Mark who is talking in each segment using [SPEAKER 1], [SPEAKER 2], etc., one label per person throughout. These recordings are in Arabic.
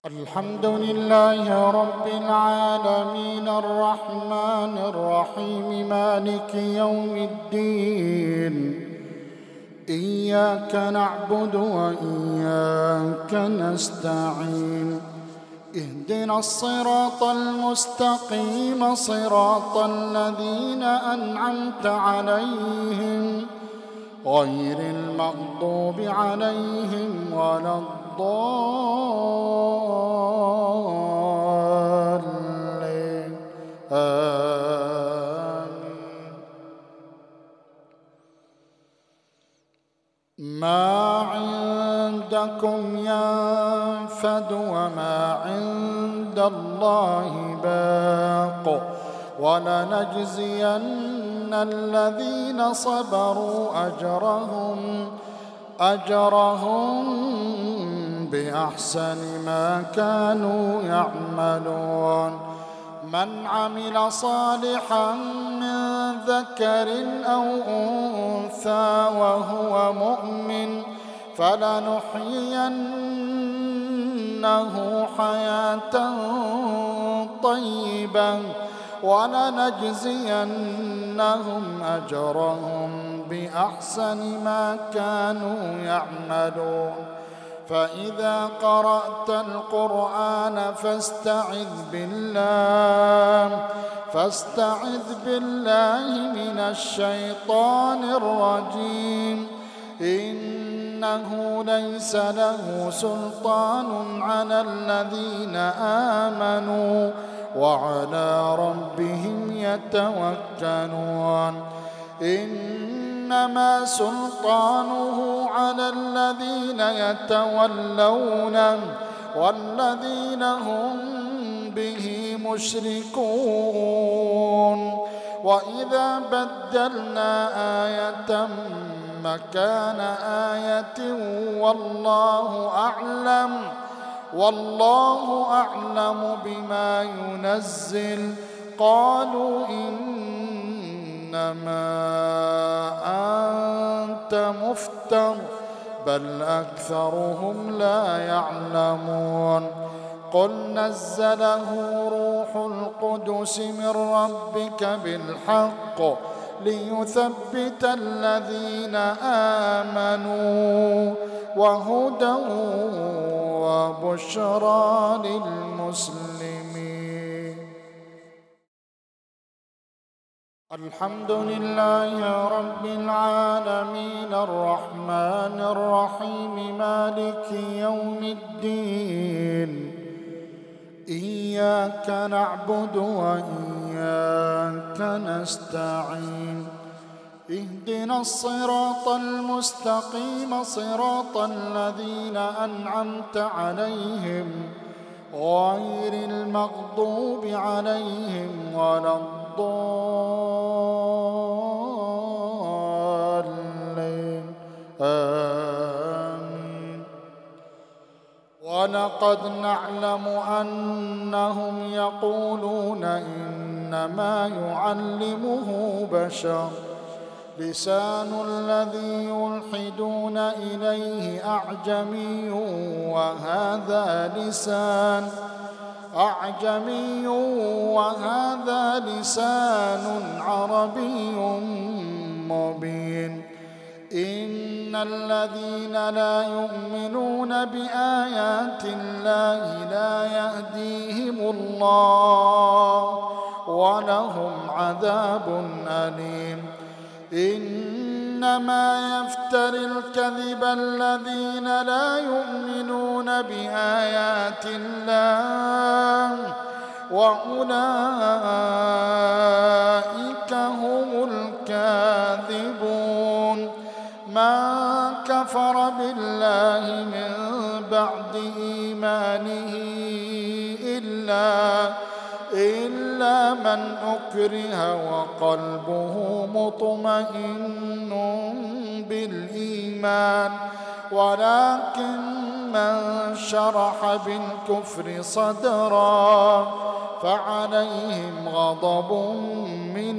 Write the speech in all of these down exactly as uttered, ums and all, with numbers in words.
[SPEAKER 1] الحمد لله رب العالمين الرحمن الرحيم مالك يوم الدين إياك نعبد وإياك نستعين اهدنا الصراط المستقيم صراط الذين أنعمت عليهم غير المغضوب عليهم ولا الضالين آمين. ما عندكم ينفد وما عند الله باق ولنجزين الذين صبروا أجرهم أجرهم بأحسن ما كانوا يعملون. من عمل صالحا من ذكر أو أنثى وهو مؤمن فلنحيينه حياة طيبة ولنجزينهم أجرهم بأحسن ما كانوا يعملون. فإذا قرأت القرآن فاستعذ بالله فاستعذ بالله من الشيطان الرجيم إنه ليس له سلطان على الذين آمنوا وعلى ربهم يتوكلون. إنما سلطانه على الذين يتولونه والذين هم به مشركون. وإذا بدلنا آية مكان آية والله أعلم والله أعلم بما ينزل قالوا إنما أنت مفتر بل أكثرهم لا يعلمون. قل نزله روح القدس من ربك بالحق ليثبت الذين آمنوا وهدى وبشرى للمسلمين. الحمد لله رب العالمين الرحمن الرحيم مالك يوم الدين إياك نعبد وإياك نستعين اهدنا الصراط المستقيم صراط الذين أنعمت عليهم غير المغضوب عليهم ولا الضالين آمين. ولقد نعلم أنهم يقولون إنما يعلمه بشر لسان الذي يلحدون إليه أعجمي وهذا لسان أعجمي وهذا لسان عربي مبين. إن الذين لا يؤمنون بآيات الله لا يهديهم الله ولهم عذاب أليم. إنما يفتري الكذب الذين لا يؤمنون بآيات الله وأولئك هم الكاذبون. من كفر بالله من بعد إيمانه إلا إلا من أكره وقلبه مطمئن بالإيمان ولكن من شرح بالكفر صدرا فعليهم غضب من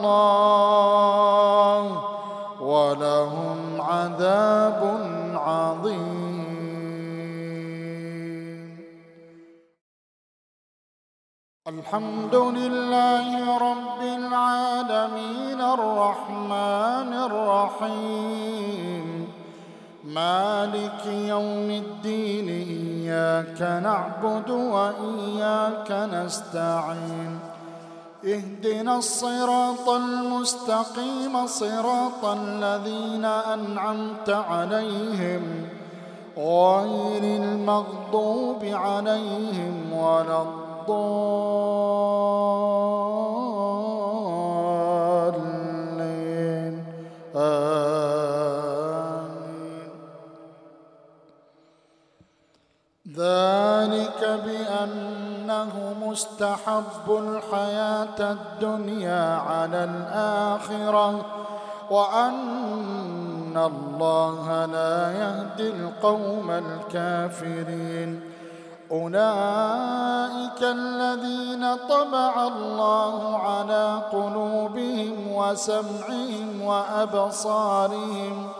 [SPEAKER 1] الله ولهم عذاب عظيم. الحمد لله رب العالمين الرحمن الرحيم مالك يوم الدين إياك نعبد وإياك نستعين اهدنا الصراط المستقيم صراط الذين أنعمت عليهم غير المغضوب عليهم ولا الضالين آمين. ذلك بأنه مستحب الحياة الدنيا على الآخرة وأن الله لا يهدي القوم الكافرين. أولئك الذين طبع الله على قلوبهم وسمعهم وأبصارهم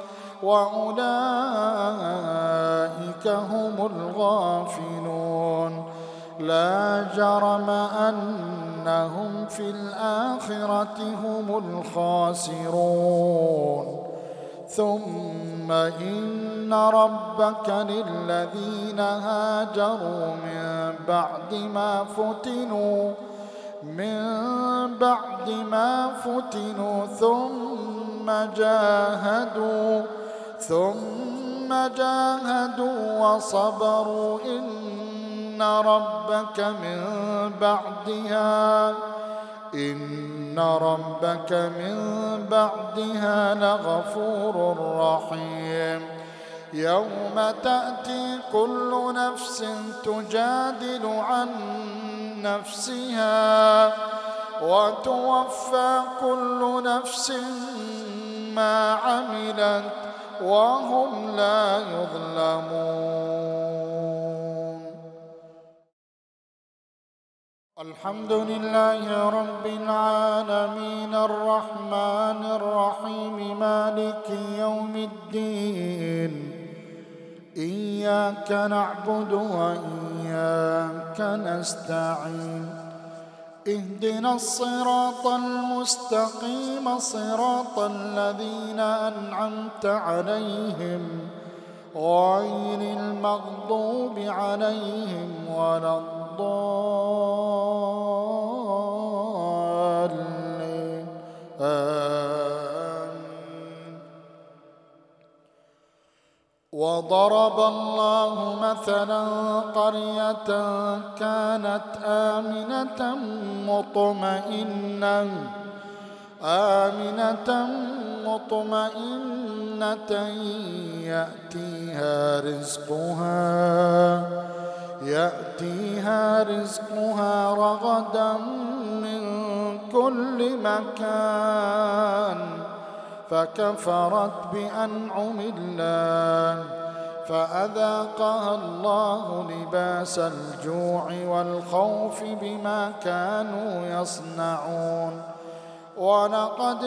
[SPEAKER 1] وأولئك هم الغافلون. لا جرم أنهم في الآخرة هم الخاسرون. ثم إن ربك للذين هاجروا من بعد ما فتنوا من بعد ما فتنوا ثم جاهدوا ثم جاهدوا وصبروا إن ربك من بعدها إن ربك من بعدها لغفور رحيم. يوم تأتي كل نفس تجادل عن نفسها وتوفى كل نفس ما عملت وهم لا يظلمون. الحمد لله رب العالمين الرحمن الرحيم مالك يوم الدين إياك نعبد وإياك نستعين اهدنا الصراط المستقيم صراط الذين أنعمت عليهم غير المغضوب عليهم ولا الضالين آمين. وضرب الله مثلا قرية كانت آمنة مطمئنة آمنة مطمئنة يأتيها رزقها يأتيها رزقها رغدا من كل مكان فكفرت بأنعم الله فأذاقها الله لباس الجوع والخوف بما كانوا يصنعون. ولقد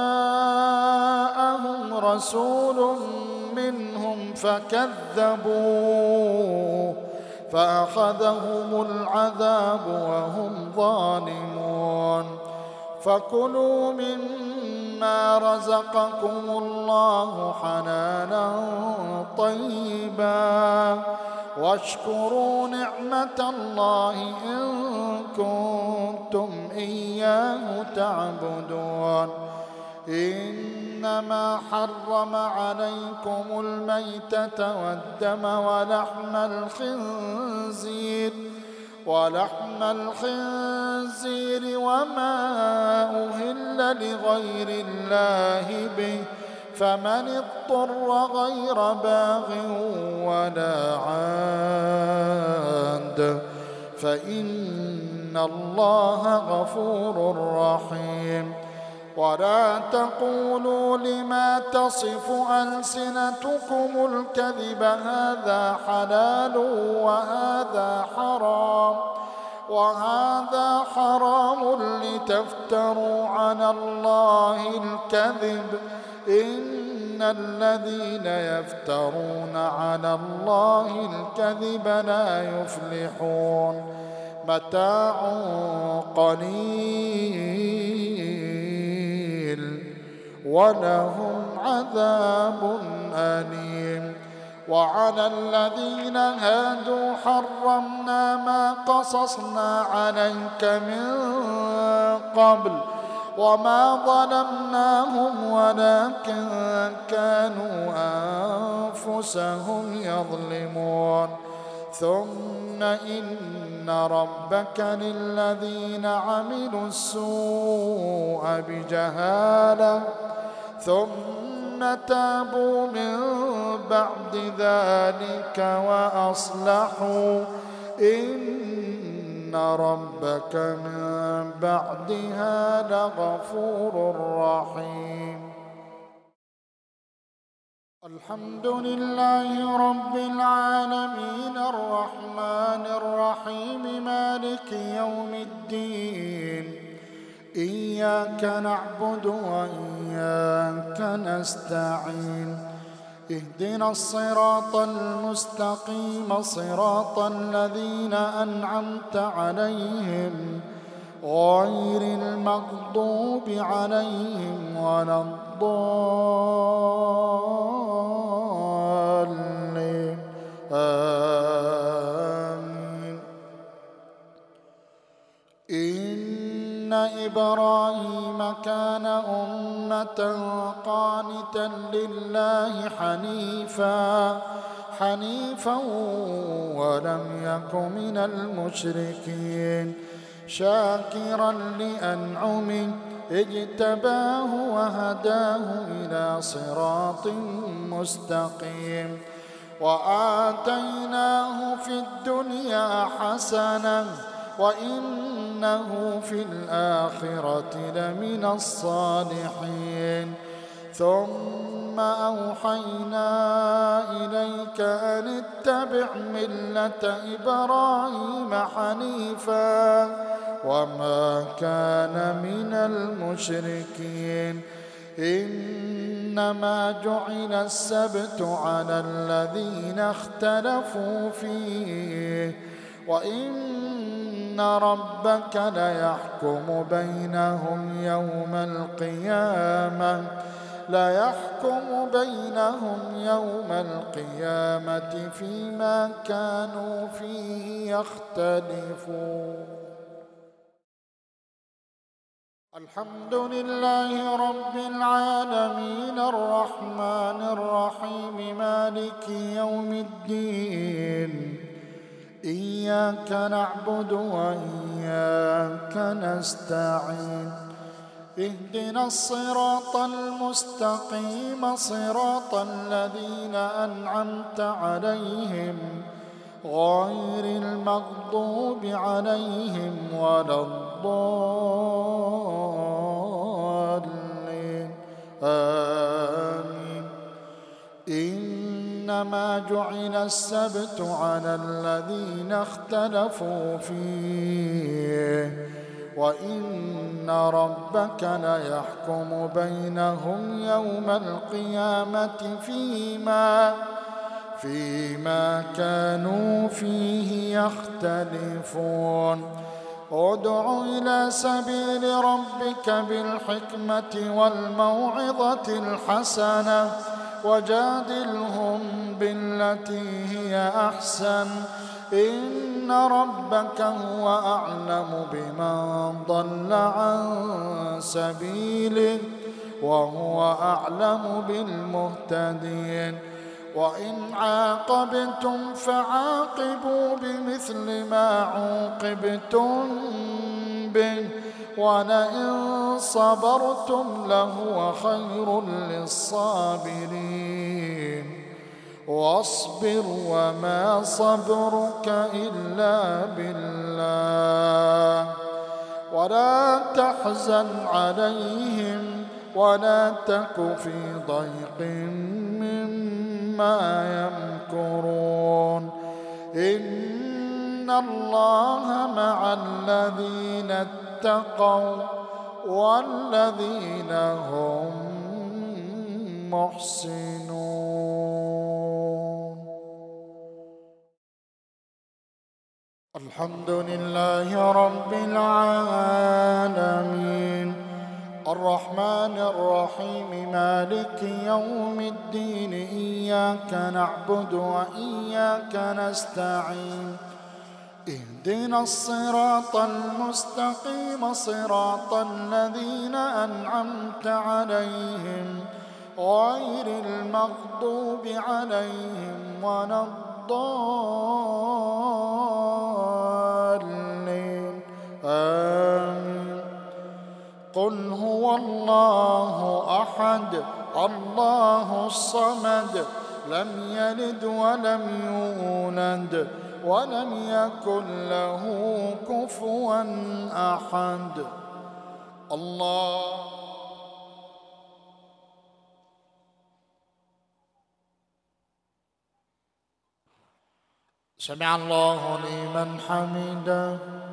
[SPEAKER 1] جاءهم رسول منهم فكذبوه فأخذهم العذاب وهم ظالمون. فكلوا مما رزقكم الله حلالا طيبا واشكروا نعمة الله إن كنتم إياه تعبدون. إنما حرم عليكم الميتة والدم ولحم الخنزير ولحم الخنزير وما أهل لغير الله به فمن اضطر غير باغ ولا عاد فإن الله غفور رحيم. ولا تقولوا لما تصف ألسنتكم الكذب هذا حلال وهذا حرام وهذا حرام لتفتروا على الله الكذب إن الذين يفترون على الله الكذب لا يفلحون. متاع قليل ولهم عذاب أليم. وعلى الذين هادوا حرمنا ما قصصنا عليك من قبل وما ظلمناهم ولكن كانوا أنفسهم يظلمون. ثم إن ربك للذين عملوا السوء بجهالة ثم تابوا من بعد ذلك وأصلحوا إن ربك من بعدها لغفور رحيم. الحمد لله رب العالمين الرحمن الرحيم مالك يوم الدين. إياك نعبد وإياك نستعين. اهدنا الصراط المستقيم صراط الذين أنعمت عليهم غير المغضوب عليهم ولا الضالين آمين. إن إبراهيم كان أمة قانتا لله حنيفا حنيفا ولم يك من المشركين شاكرا لأنعمه اجتباه وهداه إلى صراط مستقيم. وآتيناه في الدنيا حسنة وإنه في الآخرة لمن الصالحين. ثم أوحينا إليك أن اتبع ملة إبراهيم حنيفا وما كان من المشركين. إنما جعل السبت على الذين اختلفوا فيه وإن ربك ليحكم بينهم يوم القيامة ليحكم بينهم يوم القيامة فيما كانوا فيه يختلفون. الحمد لله رب العالمين الرحمن الرحيم مالك يوم الدين. إياك نعبد وإياك نستعين. اهدنا الصراط المستقيم صراط الذين أنعمت عليهم غير المغضوب عليهم ولا الضالين آمين. إنما جعل السبت على الذين اختلفوا فيه وإن ربك ليحكم بينهم يوم القيامة فيما فيما كانوا فيه يختلفون. ادع إلى سبيل ربك بالحكمة والموعظة الحسنة وجادلهم بالتي هي أحسن إن ربك هو أعلم بمن ضل عن سبيله وهو أعلم بالمهتدين. وإن عاقبتم فعاقبوا بمثل ما عوقبتم به ولئن صبرتم لهو خير للصابرين. واصبر وما صبرك إلا بالله ولا تحزن عليهم ولا تك في ضيق مما يمكرون. إن الله مع الذين اتقوا والذين هم محسنون. الحمد لله رب العالمين الرحمن الرحيم مالك يوم الدين إياك نعبد وإياك نستعين اهدنا الصراط المستقيم صراط الذين أنعمت عليهم غير المغضوب عليهم ولا الضالين آمين. قل هو الله أحد الله الصمد لم يلد ولم يولد ولم يكن له كفوا أحد. الله سمع الله لمن حمده.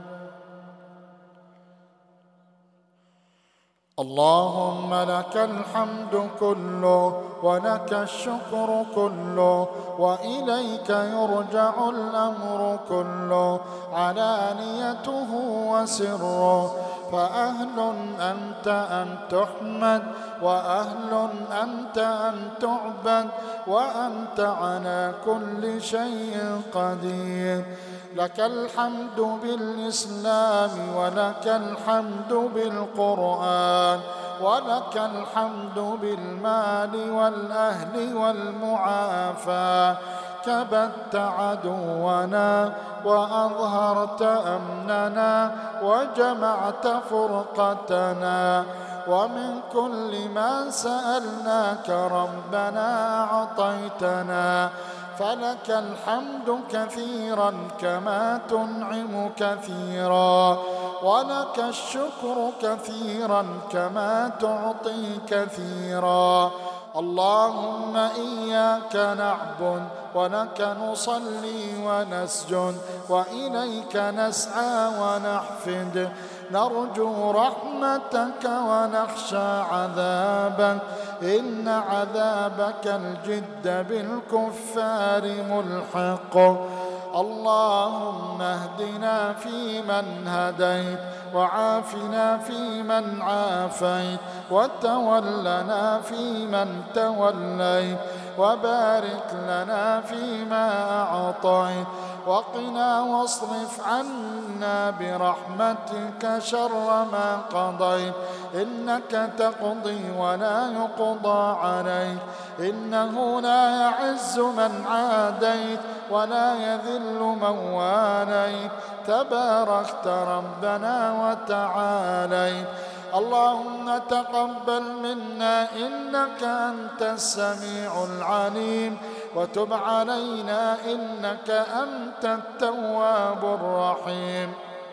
[SPEAKER 1] اللهم لك الحمد كله ولك الشكر كله وإليك يرجع الأمر كله علانيته وسره، فأهل أنت أن تحمد وأهل أنت أن تعبد وأنت على كل شيء قدير. لك الحمد بالإسلام ولك الحمد بالقرآن ولك الحمد بالمال والأهل والمعافاة. كبت عدونا وأظهرت أمننا وجمعت فرقتنا، ومن كل ما سألناك ربنا أعطيتنا، فلك الحمد كثيرا كما تنعم كثيرا، ولك الشكر كثيرا كما تعطي كثيرا. اللهم إياك نعبد ولك نصلي ونسجد وإليك نسعى ونحفد، نرجو رحمتك ونخشى عذابك، إن عذابك الجد بالكفار ملحق. اللهم اهدنا فيمن هديت وعافنا فيمن عافيت وتولنا فيمن توليت، وبارك لنا فيما أعطيت، وقنا واصرف عنا برحمتك شر ما قضيت، إنك تقضي ولا يقضى عليك، إنه لا يعز من عاديت ولا يذل من واليت، تباركت ربنا وتعاليت. اللهم تقبل منا إنك أنت السميع العليم، وتب علينا إنك أنت التواب الرحيم.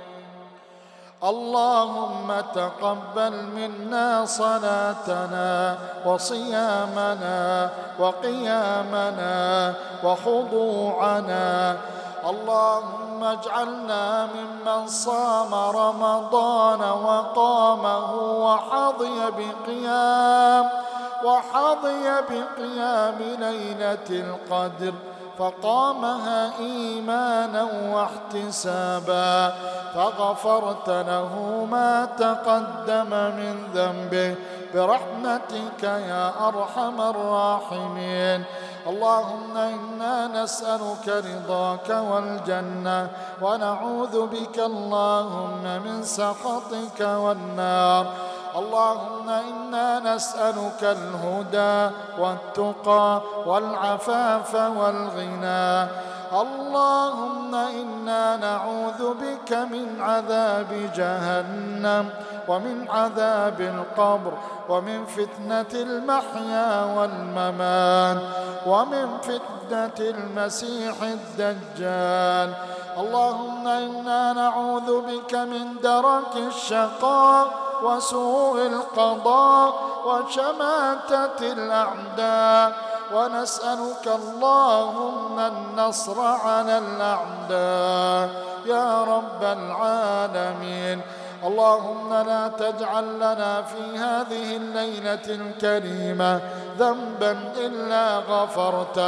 [SPEAKER 1] اللهم تقبل منا صلاتنا وصيامنا وقيامنا وخضوعنا. اللهم اجعلنا ممن صام رمضان وقامه وحظي بقيام وحظي بقيام ليلة القدر، فقامها إيمانا واحتسابا، فغفرت له ما تقدم من ذنبه برحمتك يا أرحم الراحمين. اللهم إنا نسألك رضاك والجنة، ونعوذ بك اللهم من سخطك والنار. اللهم إنا نسألك الهدى والتقى والعفاف والغنى. اللهم إنا نعوذ بك من عذاب جهنم ومن عذاب القبر ومن فتنة المحيا والممات ومن فتنة المسيح الدجال. اللهم إنا نعوذ بك من درك الشقاء وسوء القضاء وشماتة الأعداء، ونسألك اللهم النصر على الأعداء يا رب العالمين. اللهم لا تجعل لنا في هذه الليلة الكريمة ذنبا إلا غفرته،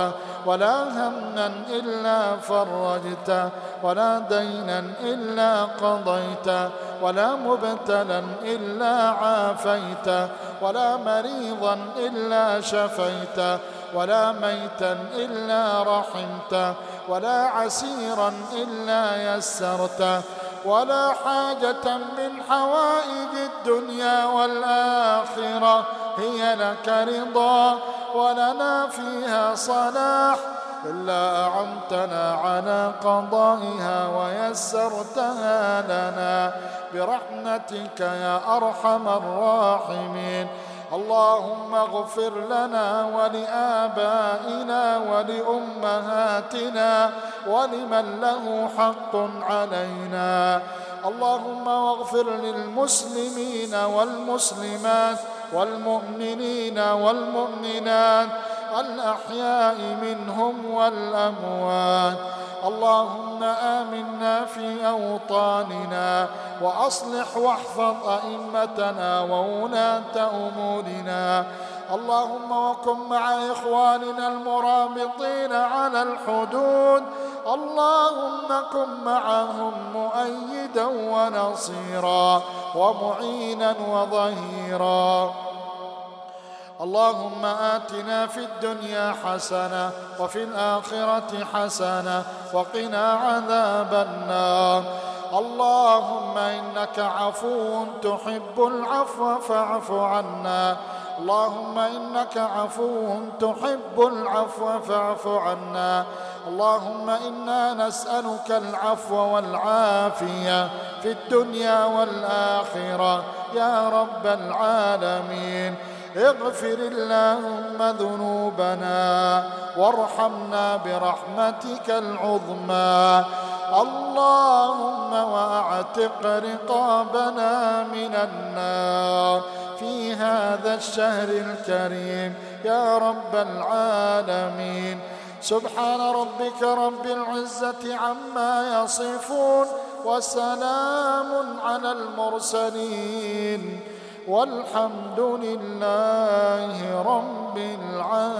[SPEAKER 1] ولا هما إلا فرجته ولا دينا إلا قضيته ولا مبتلا إلا عافيته ولا مريضا إلا شفيته ولا ميتا إلا رحمته ولا عسيرا إلا يسرته ولا حاجة من حوائج الدنيا والآخرة هي لك رضا ولنا فيها صلاح إلا أعنتنا على قضائها ويسرتها لنا برحمتك يا أرحم الراحمين. اللهم اغفر لنا ولآبائنا ولأمهاتنا ولمن له حق علينا. اللهم اغفر للمسلمين والمسلمات والمؤمنين والمؤمنات الأحياء منهم والأموات. اللهم آمنا في أوطاننا وأصلح واحفظ أئمتنا وولاة أمورنا. اللهم وكن مع إخواننا المرابطين على الحدود. اللهم كن معهم مؤيدا ونصيرا ومعينا وظهيرا. اللهم آتنا في الدنيا حسنة وفي الآخرة حسنة وقنا عذاب النار. اللهم إنك عفو تحب العفو فاعف عنا. اللهم إنك عفو تحب العفو فاعف عنا. اللهم إنا نسألك العفو والعافية في الدنيا والآخرة يا رب العالمين. اغفر اللهم ذنوبنا وارحمنا برحمتك العظمى. اللهم واعتق رقابنا من النار في هذا الشهر الكريم يا رب العالمين. سبحان ربك رب العزة عما يصفون وسلام على المرسلين والحمد لله رب العالمين.